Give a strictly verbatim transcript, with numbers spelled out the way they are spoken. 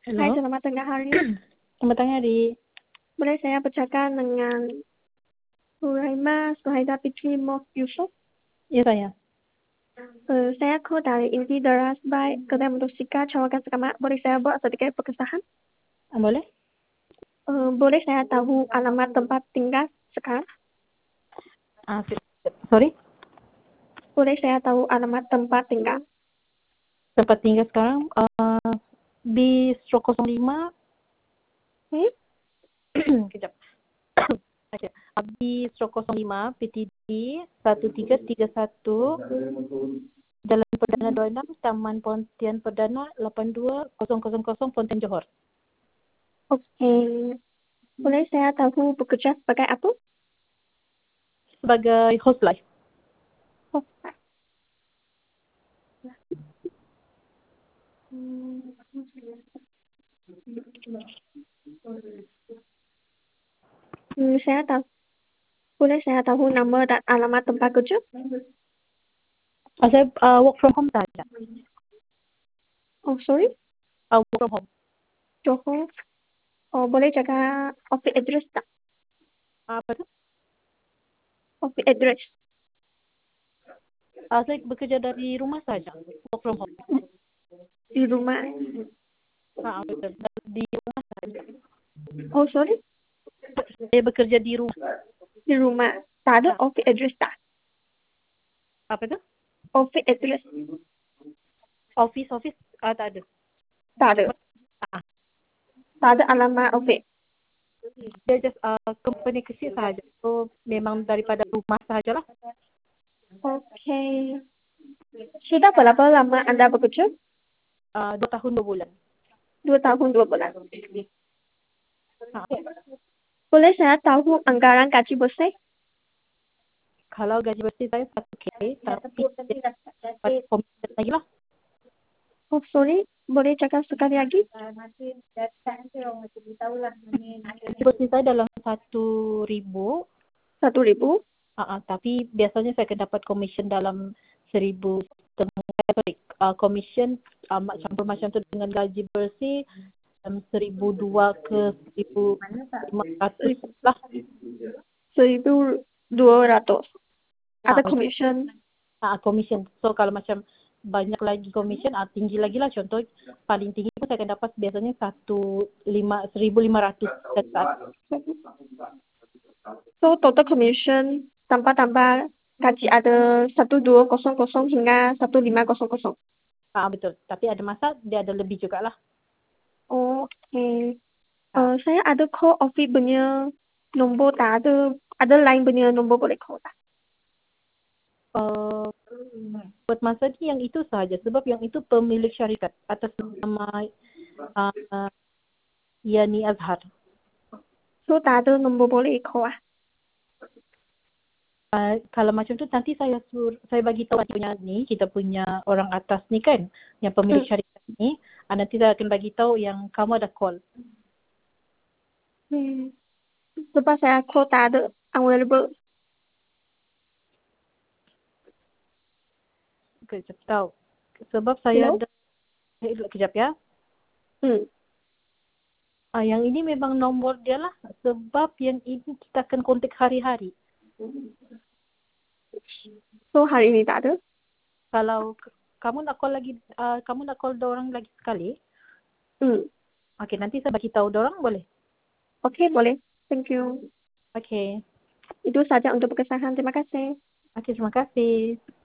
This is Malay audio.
Hai, Halo. selamat tengah hari. Selamat tengah hari. Boleh saya bercakap dengan Huraima Suhaida Fitri Mof Yusof? Ya saya. Uh, saya kau dari Inti Deras Baik Kedai Motosika Cawakan Sekamat. Boleh saya buat sedikit perkesahan? Ah, boleh? Uh, boleh saya tahu alamat tempat tinggal sekarang? Ah, si- sorry. Boleh saya tahu alamat tempat tinggal? Tempat tinggal sekarang uh, di stroke kosong lima. Hmm? Kejap. Okay. Di stroke kosong lima P T D satu tiga tiga satu Jalan Perdana dua puluh enam Taman Pontian Perdana lapan dua kosong kosong kosong Pontian Johor. Okey. Boleh saya tahu bekerja sebagai apa? Sebagai host live. Oh, hmm. Hmm, saya tahu. Boleh saya tahu nama dan alamat tempat kerja? Ah, saya uh, work from home saja. Oh, sorry. Uh, work from home. Johor. Oh, boleh jaga office address tak? Ah, apa tu? Office address. Ah, saya bekerja dari rumah saja. Work from home. Di rumah. Ah, betul. Di rumah saja. Oh, sorry. Saya bekerja di rumah. Di rumah. Tak ada Ah, office address tak? apa tu? Office address. Office office ah, tak ada. Tak ada. Ah, Tak ada alamat office. dia just uh, company kecil sahaja. So memang daripada rumah sahajalah. Okey. Sudah berapa lama anda bekerja? Uh, dua tahun dua bulan. Dua tahun, dua bulan. Ha, Boleh saya tahu anggaran gaji bersih? kalau gaji bersih saya satu K, tapi dia dapat komisen lagi lah. Oh, sorry. Boleh cakap sekali lagi? Gaji bersih saya dalam satu ribu. Satu ribu. Uh, uh, tapi biasanya saya akan dapat komisen dalam seribu setengah. Sorry, uh, komisen uh, campur macam tu dengan gaji bersih um, seribu dua ke seribu lima ratus lah. Seribu dua ratus. Ada Ah, commission. uh, komisen. So kalau macam banyak lagi komisen, ah, tinggi lagi lah. Contoh paling tinggi pun saya akan dapat biasanya satu lima seribu lima ratus dan ke atas. So, total commission tambah-tambah gaji ada satu dua kosong kosong hingga satu lima kosong kosong. Ah, betul. Tapi ada masa dia ada lebih juga lah. Okey. Ah, Uh, saya ada call office punya nombor tak? Ada ada line punya nombor boleh call tak? uh, buat masa ni yang itu sahaja. Sebab yang itu pemilik syarikat atas nama uh, Yani Azhar. So, tak ada nombor boleh call ah? Uh, kalau macam tu nanti saya sur saya bagi tahu punya ni, kita punya orang atas ni kan, yang pemilik Hmm. syarikat ni, uh, nanti saya akan bagi tahu yang kamu ada call. Hmm. Sebab saya call tak ada available. Kejap tahu. Sebab saya Hello? ada eh, kejap ya. Hmm. Ah, yang ini memang nombor dia lah. Sebab yang ini kita akan kontak hari-hari. So, hari ini tak ada? Kalau k- kamu nak call lagi, uh, kamu nak call dorang lagi sekali, Hmm. okey nanti saya bagi tahu dorang boleh? Okey, boleh. Thank you. Okey. Itu saja untuk perkesahan. Terima kasih. Okey, terima kasih.